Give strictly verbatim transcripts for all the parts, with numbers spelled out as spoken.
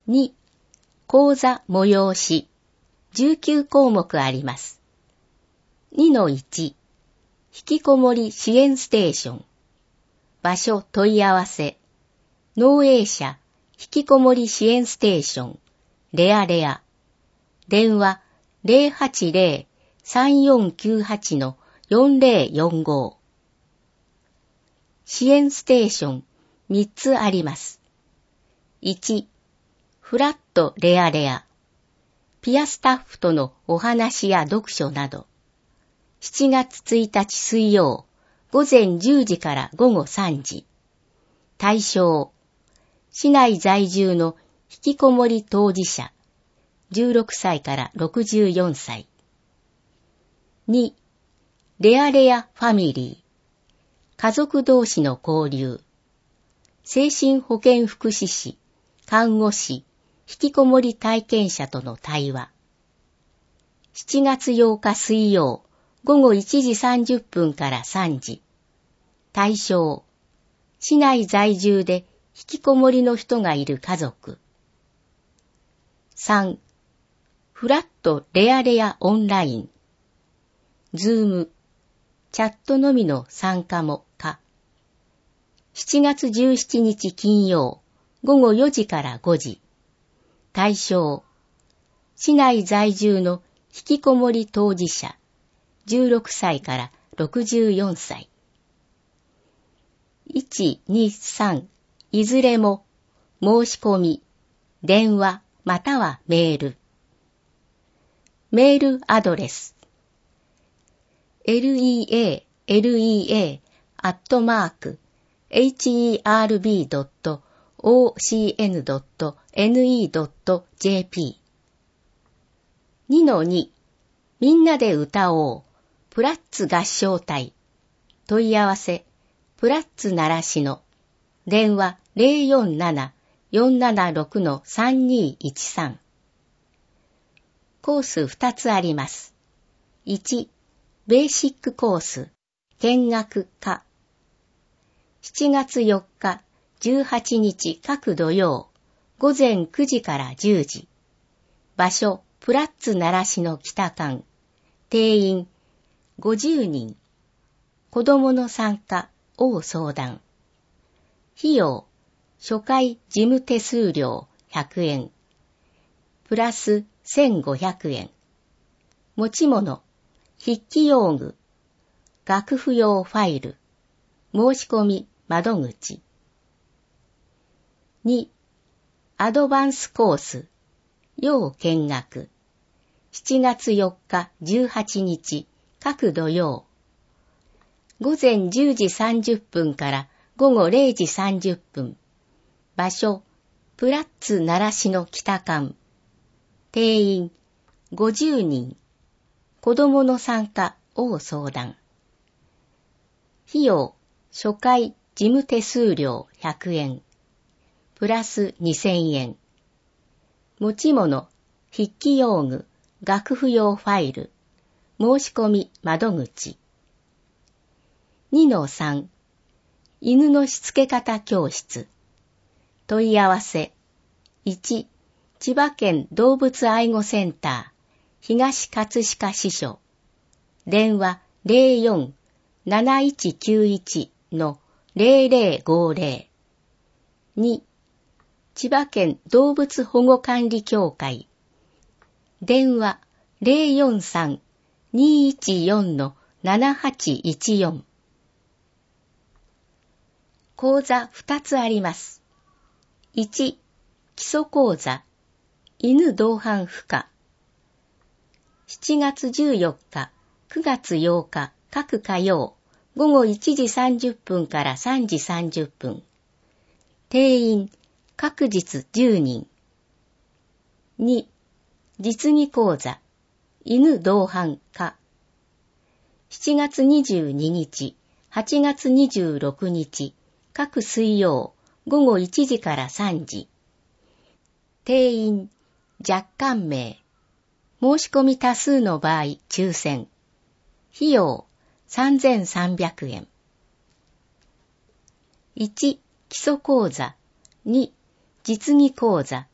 に、講座催し、じゅうきゅうこうもくあります。にのいち、引きこもり支援ステーション。場所問い合わせ。農営者引きこもり支援ステーション。レアレア。電話 ゼロはちゼロ さんよんきゅうはち よんゼロよんご。支援ステーションみっつあります。いち、フラットレアレア。ピアスタッフとのお話や読書など。しちがつついたち水曜、ごぜんじゅうじからごごさんじ。対象、市内在住の引きこもり当事者、じゅうろくさいからろくじゅうよんさい。に、レアレアファミリー。家族同士の交流。精神保健福祉士、看護師、引きこもり体験者との対話。しちがつようか水曜、ごごいちじさんじゅっぷんからさんじ。対象、市内在住で引きこもりの人がいる家族。さん、フラットレアレアオンライン。ズーム、チャットのみの参加も可。しちがつじゅうしちにち金曜、ごごよじからごじ。対象、市内在住の引きこもり当事者、じゅうろくさいからろくじゅうよんさい。いち、に、さん、いずれも申し込み、電話またはメール。メールアドレス レアレア アットマーク エイチイーアールビー ドット オーシーエヌ ドット エヌイー ドット ジェーピー にのに みんなで歌おうプラッツ合唱隊問い合わせプラッツ習志野電話 ゼロよんなな よんななろく さんにいちさん。コースふたつあります。いち、ベーシックコース見学科。しちがつよっか、じゅうはちにち各土曜、ごぜんくじからじゅうじ。場所、プラッツ習志野北館。定員、ごじゅうにん。子供の参加、を相談。費用、初回事務手数料ひゃくえん。プラスせんごひゃくえん。持ち物、筆記用具、楽譜用ファイル、申し込み窓口。に、アドバンスコース、要見学。しちがつよっか、じゅうはちにち、各土曜。ごぜんじゅうじさんじゅっぷんからごごれいじさんじゅっぷん。場所、プラッツ習志野北館。定員、ごじゅうにん。子供の参加、を相談。費用、初回事務手数料ひゃくえん。プラスにせんえん。持ち物、筆記用具、楽譜用ファイル、申し込み窓口。にのさん、犬のしつけ方教室。問い合わせ。いち、千葉県動物愛護センター、東葛飾支所。電話 ゼロよん なないちきゅういち のゼロゼロごゼロ。に、千葉県動物保護管理協会。電話 ゼロよんさん にいちよん のななはちいちよん。講座ふたつあります。いち、基礎講座、犬同伴孵化。しちがつじゅうよっか、くがつようか、各火曜、ごごいちじさんじゅっぷんからさんじさんじゅっぷん。定員、各日じゅうにん。に、実技講座、犬同伴化。しちがつにじゅうににち、はちがつにじゅうろくにち、各水曜、ごごいちじからさんじ。定員、若干名。申し込み多数の場合、抽選。費用、さんぜんさんびゃくえん。いち、基礎講座。に、実技講座。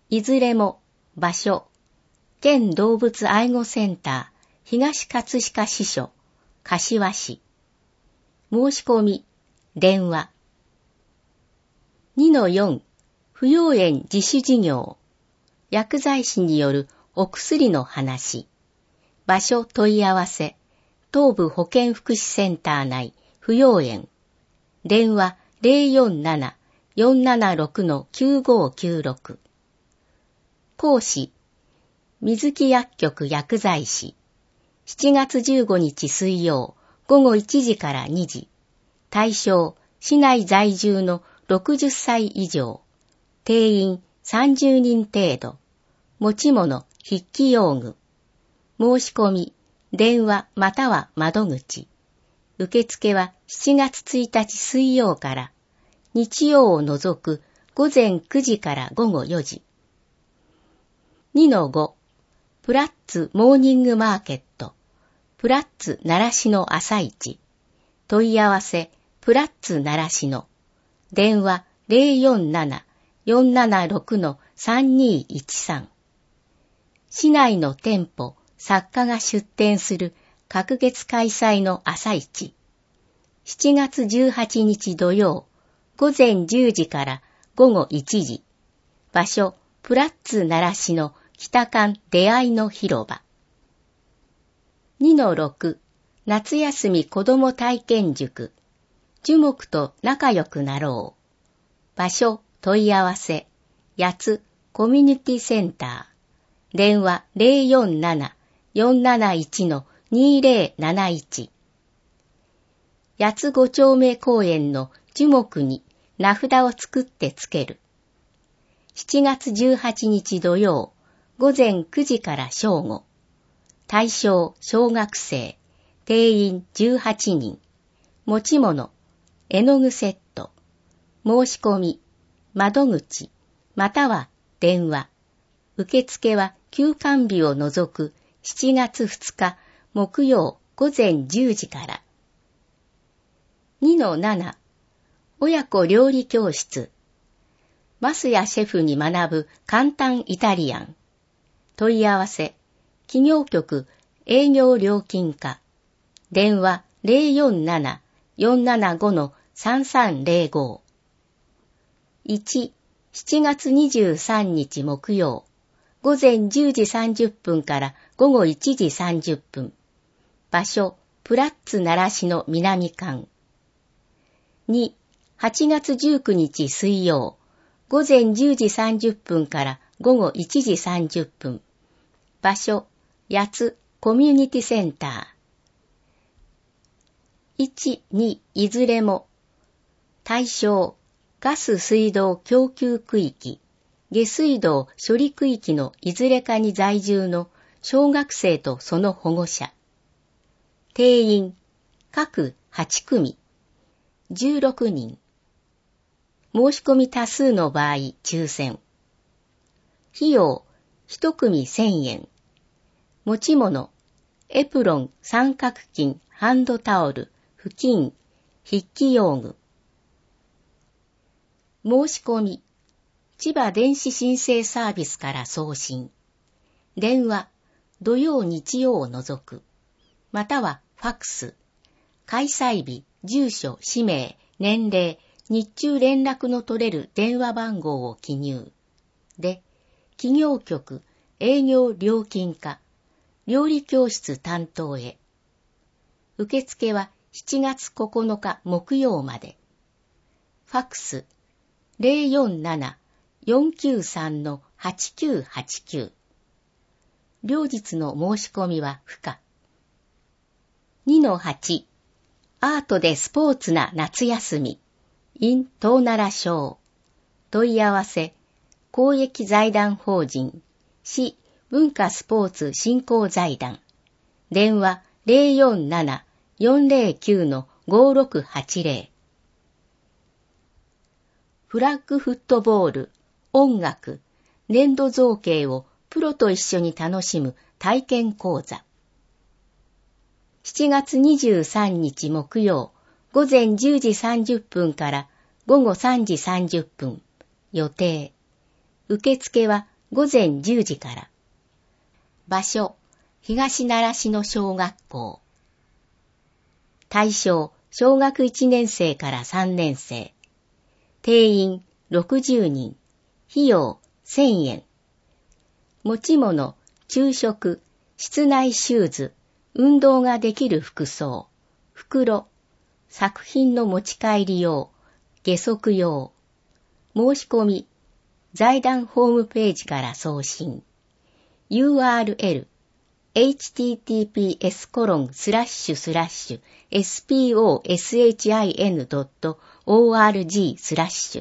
いずれも場所、県動物愛護センター東葛飾支所、柏市。申し込み、電話。にのよん、不用園自主事業。薬剤師によるお薬の話。場所問い合わせ。東部保健福祉センター内、不用園。電話 ゼロよんなな よんななろく きゅうごきゅうろく。講師、水木薬局薬剤師。しちがつじゅうごにち水曜、ごごいちじからにじ。対象、市内在住のろくじゅっさい以上。定員さんじゅうにん程度。持ち物、筆記用具。申し込み、電話または窓口。受付はしちがつついたち水曜から、日曜を除くごぜんくじからごごよじ。にのご、プラッツモーニングマーケット。プラッツ習志野朝市。問い合わせ、プラッツ習志野。電話 ゼロよんなな よんななろく さんにいちさん。市内の店舗、作家が出店する隔月開催の朝市。しちがつじゅうはちにち土曜、ごぜんじゅうじからごごいちじ。場所、プラッツ習志野北館出会いの広場。にのろく、夏休み子ども体験塾。樹木と仲良くなろう。場所、問い合わせ。八つコミュニティセンター。電話 ゼロよんなな よんなないち にゼロなないち。八つご丁目公園の樹木に名札を作ってつける。しちがつじゅうはちにち土曜、ごぜんくじから正午。対象小学生、定員じゅうはちにん。持ち物、絵の具セット。申し込み、窓口、または電話。受付は休館日を除くしちがつふつか木曜ごぜんじゅうじから。にのなな、親子料理教室。マスやシェフに学ぶ簡単イタリアン。問い合わせ、企業局営業料金課。電話 ゼロよんなな よんななご さんさんゼロご。いち、しちがつにじゅうさんにち木曜、ごぜんじゅうじさんじゅっぷんからごごいちじさんじゅっぷん。場所、プラッツ習志野南館。に、はちがつじゅうくにち水曜、ごぜんじゅうじさんじゅっぷんからごごいちじさんじゅっぷん。場所、八つコミュニティセンター。いち、に、いずれも。対象、ガス水道供給区域、下水道処理区域のいずれかに在住の小学生とその保護者。定員、各はちくみ、じゅうろくにん。申し込み多数の場合、抽選。費用、いちくみせんえん。持ち物、エプロン、三角巾、ハンドタオル、布巾、筆記用具。申し込み、千葉電子申請サービスから送信。電話、土曜日曜を除く。またはファクス。開催日、住所、氏名、年齢、日中連絡の取れる電話番号を記入。で、企業局、営業料金課、料理教室担当へ。受付はしちがつここのか木曜まで。ファクス、ゼロよんなな よんきゅうさん はちきゅうはちきゅう。両日の申し込みは不可。にのはち、アートでスポーツな夏休み。in 東奈良省。問い合わせ、公益財団法人、市文化スポーツ振興財団。電話 ゼロよんなな よんゼロきゅう ごろくはちゼロ。フラッグフットボール、音楽、粘土造形をプロと一緒に楽しむ体験講座。しちがつにじゅうさんにち木曜、ごぜんじゅうじさんじゅっぷんからごごさんじさんじゅっぷん。予定。受付は午前じゅうじから。場所、東習志野小学校。対象、小学いちねん生からさんねん生。定員ろくじゅうにん。費用せんえん。持ち物、昼食、室内シューズ、運動ができる服装、袋、作品の持ち帰り用、下足用。申し込み、財団ホームページから送信。ユーアールエル、エイチティーティーピーエスコロンスラッシュスラッシュエスピーオーエスエイチアイエヌドットオーアールジースラッシュ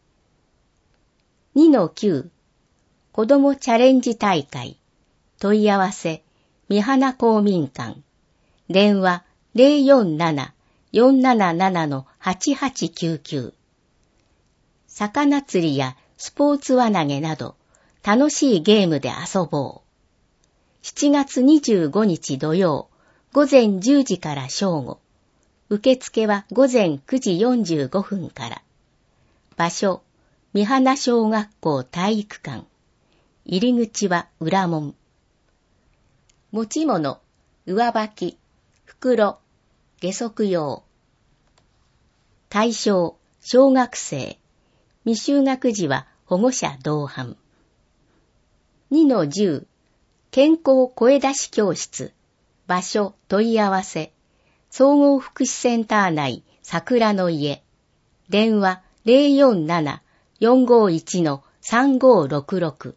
にのきゅう 子どもチャレンジ大会問い合わせ三花公民館電話 ゼロよんなな よんなななな はちはちきゅうきゅう 魚釣りやスポーツ輪投げなど楽しいゲームで遊ぼう。しちがつにじゅうごにち土曜、午前じゅうじから正午。受付は午前くじよんじゅうごふんから。場所、三花小学校体育館。入り口は裏門。持ち物、上履き、袋、下足用。対象、小学生。未就学児は保護者同伴。にのじゅう、健康声出し教室。場所、問い合わせ。総合福祉センター内、桜の家。電話 ゼロよんなな よんごいち さんごろくろく。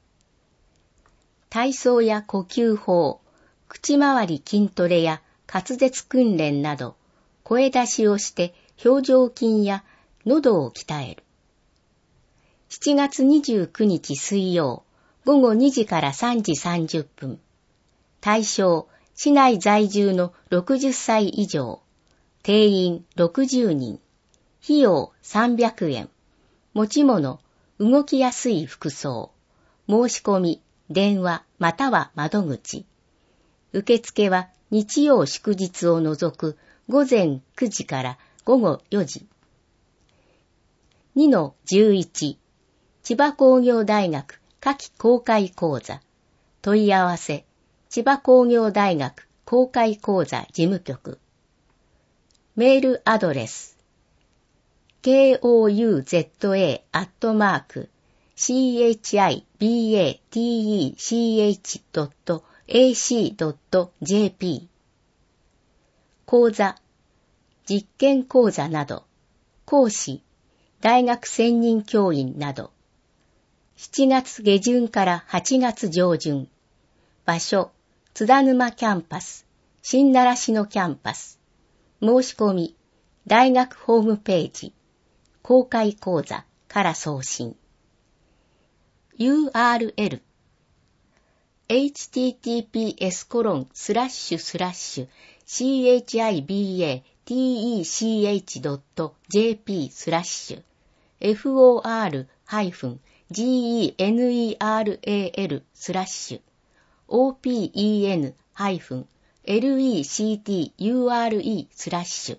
体操や呼吸法、口周り筋トレや滑舌訓練など、声出しをして表情筋や喉を鍛える。しちがつにじゅうくにち水曜、午後にじからさんじさんじゅっぷん。対象、市内在住のろくじゅっさい以上。定員ろくじゅうにん。費用さんびゃくえん。持ち物、動きやすい服装。申し込み、電話または窓口。受付は日曜祝日を除く午前くじから午後よじ。にのじゅういち、千葉工業大学夏季公開講座。問い合わせ、千葉工業大学公開講座事務局。メールアドレス、ケーオーユーゼットエー アットマーク、シーエイチアイビーエーティーイーシーエイチ ドット エーシー ドット ジェーピー。講座、実験講座など、講師、大学専任教員など、しちがつげじゅんからはちがつ上旬。場所、津田沼キャンパス、新習志野キャンパス。申し込み、大学ホームページ、公開講座から送信。ユーアールエル、エイチティーティーピーエスコロンスラッシュスラッシュシーエイチアイビーエーティーイーシーエイチドットジェーピー スラッシュ エフオーアール ハイフン ジーイーエヌイーアールエーエル スラッシュ オーピーイーエヌ ハイフン エルイーシーティーユーアールイー スラッシュ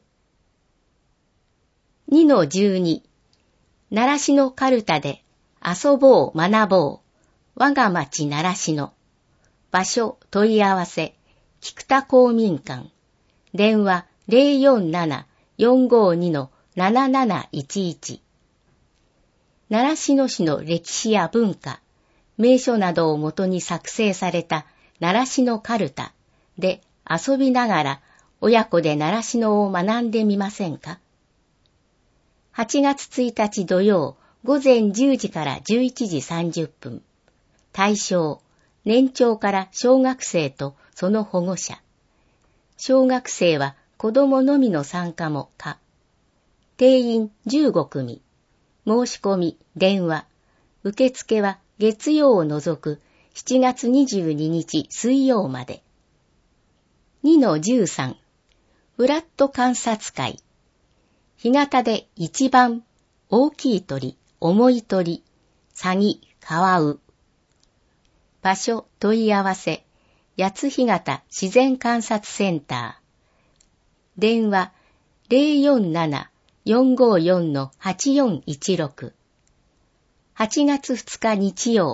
にのじゅうに、習志野カルタで遊ぼう学ぼう我が町習志野。場所問い合わせ菊田公民館。電話 ゼロよんなな よんごに なななないちいち。習志野市の歴史や文化、名所などをもとに作成された習志野カルタで遊びながら親子で習志野を学んでみませんか？はちがつついたち土曜午前じゅうじからじゅういちじさんじゅっぷん。対象、年長から小学生とその保護者。小学生は子供のみの参加も可。定員じゅうごくみ。申し込み、電話。受付は月曜を除くしちがつにじゅうににち水曜まで。にのじゅうさん、フラット観察会。干潟で一番大きい鳥、重い鳥、サギ、カワウ。場所問い合わせ、八津干潟自然観察センター。電話 ゼロよんなな よんごよん はちよんいちろく。はちがつふつか日曜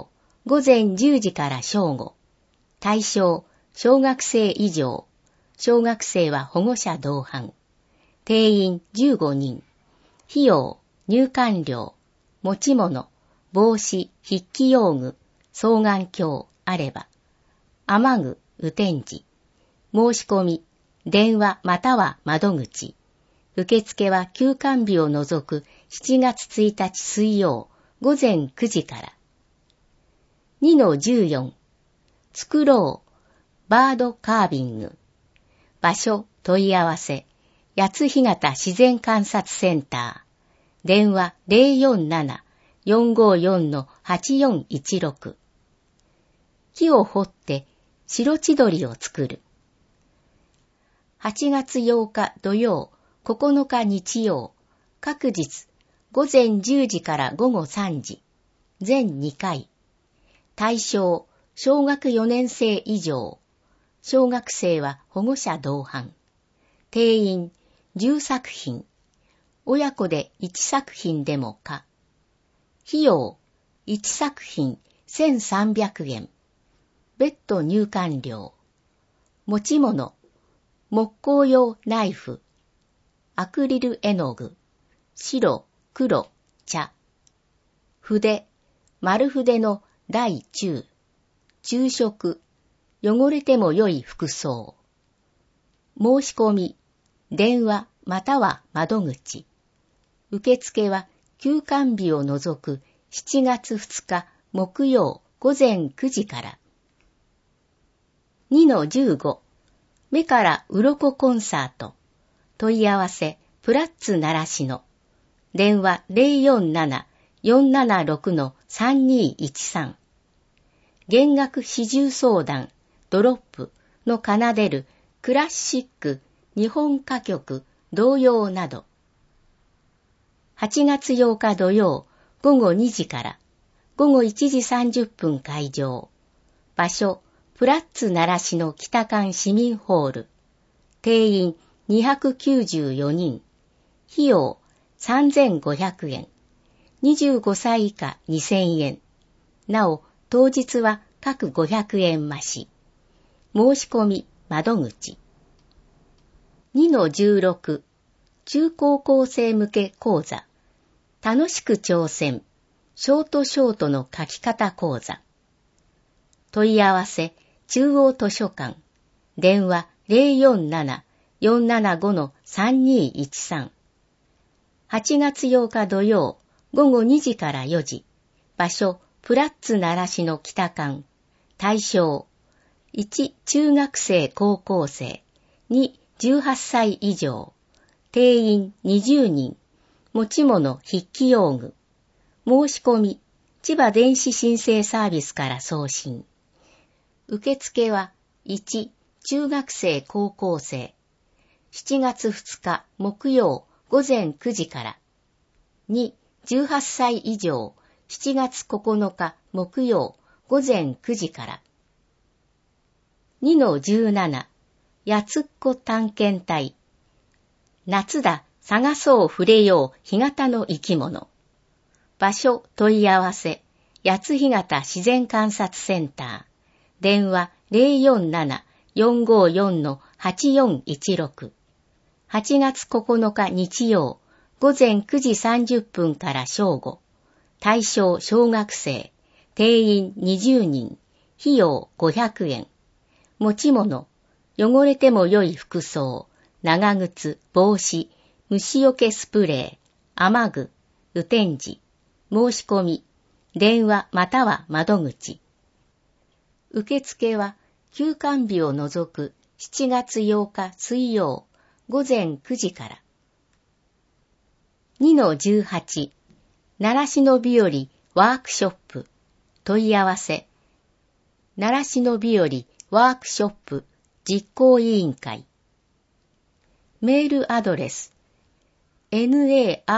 午前じゅうじから正午。対象、小学生以上。小学生は保護者同伴。定員じゅうごにん。費用、入館料、持ち物、帽子、筆記用具、双眼鏡あれば。雨具、雨天時。申し込み、電話または窓口。受付は休館日を除くしちがつついたち水曜午前くじから。にのじゅうよん。作ろう。バードカービング。場所問い合わせ。八ヶ岳自然観察センター。電話 ゼロよんなな よんごよん はちよんいちろく。木を掘って白千鳥を作る。はちがつようか土曜、ここのか日曜、各日午前じゅうじから午後さんじ。全にかい。対象、小学よねん生以上。小学生は保護者同伴。定員じゅうさくひん。親子でいちさくひんでも可。費用いちさくひんせんさんびゃくえん。別途入館料。持ち物、木工用ナイフ、アクリル絵の具、白、黒、茶。筆、丸筆の大中、昼食、汚れても良い服装。申し込み、電話または窓口。受付は休館日を除くしちがつふつか木曜午前くじから。にのじゅうご。目から鱗コンサート。問い合わせ、プラッツ習志野。電話 ゼロよんなな よんななろく さんにいちさん。弦楽四重奏団、ドロップの奏でるクラシック、日本歌曲、童謡など。はちがつようか土曜、ごごにじから、ごごいちじさんじゅっぷん開場。場所、プラッツ習志野北館市民ホール。定員にひゃくきゅうじゅうよにん。費用さんぜんごひゃくえん。にじゅうごさい以下にせんえん。なお、当日は各ごひゃくえん増し。申し込み、窓口。にのじゅうろく。中高校生向け講座。楽しく挑戦。ショートショートの書き方講座。問い合わせ、中央図書館。電話 ゼロよんなな よんななご さんにいちさん。はちがつようか土曜、ごごにじからよじ。場所、プラッツ習志野北館。対象、いち中学生高校生、にじゅうはっさい以上。定員にじゅうにん。持ち物筆記用具。申し込み、千葉電子申請サービスから送信。受付はいち中学生高校生。しちがつふつか木曜午前くじから。にじゅうはっさい以上。しちがつここのか木曜午前くじから。にのじゅうなな。やつっこ探検隊。夏だ、探そう触れよう干潟の生き物。場所問い合わせ、八ヶ岳自然観察センター。電話 ゼロよんなな よんごよん はちよんいちろく。はちがつここのか日曜、午前くじさんじゅっぷんから正午。対象小学生。定員にじゅうにん。費用ごひゃくえん。持ち物。汚れても良い服装。長靴、帽子、虫除けスプレー、雨具、雨天時。申し込み。電話または窓口。受付は休館日を除くしちがつようか水曜午前くじから。にのじゅうはち。習志野日和ワークショップ。問い合わせ。習志野日和ワークショップ実行委員会。メールアドレス。ナラシノ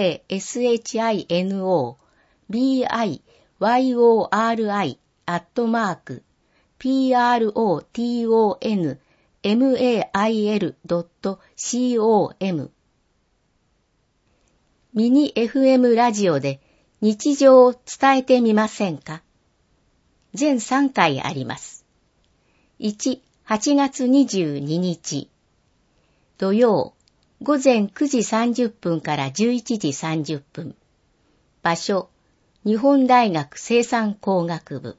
ビヨリ アットマーク プロトンメイル ドット コム ミニ エフエム ラジオで日常を伝えてみませんか？ 全さんかいあります。いち、はちがつにじゅうににち。土曜、ごぜんくじさんじゅっぷんからじゅういちじさんじゅっぷん。場所、日本大学生産工学部。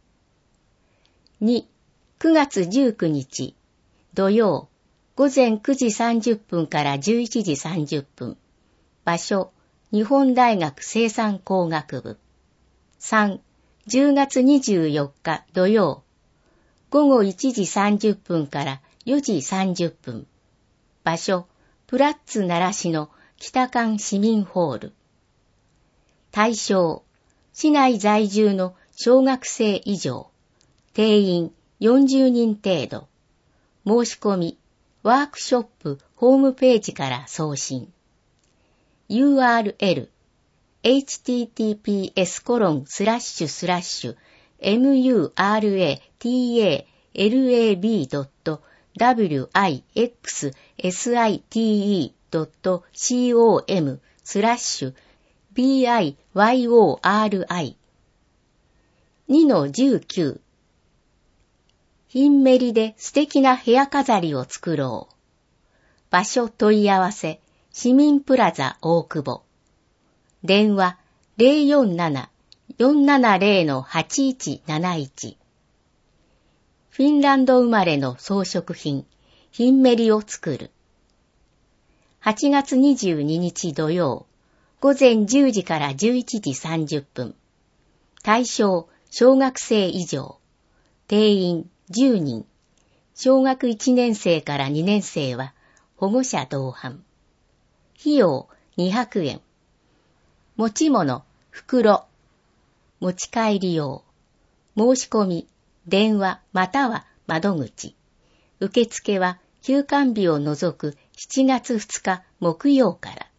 に、くがつじゅうくにち。土曜、ごぜんくじさんじゅっぷんからじゅういちじさんじゅっぷん。場所、日本大学生産工学部。さん、じゅうがつにじゅうよっか土曜、ごごいちじさんじゅっぷんからよじさんじゅっぷん。場所、プラッツ奈良市の北館市民ホール。対象、市内在住の小学生以上。定員よんじゅうにん程度。申し込み、ワークショップホームページから送信。ユーアールエル、エイチティーティーピーエスコロンスラッシュスラッシュエムユーアールエーティーエーエルエービードットダブリューアイエックスエスアイティーイードットコムスラッシュビーアイワイオーアールアイ にのじゅうきゅう。ヒンメリで素敵な部屋飾りを作ろう。場所問い合わせ、市民プラザ大久保。電話 ゼロよんなな よんななゼロ はちいちなないち。フィンランド生まれの装飾品、ヒンメリを作る。はちがつにじゅうににち土曜、ごぜんじゅうじからじゅういちじさんじゅっぷん。対象、小学生以上。定員じゅうにん。小学いちねんせいからにねんせいは保護者同伴。費用にひゃくえん。持ち物、袋。持ち帰り用。申し込み、電話または窓口。受付は休館日を除くしちがつふつか木曜から。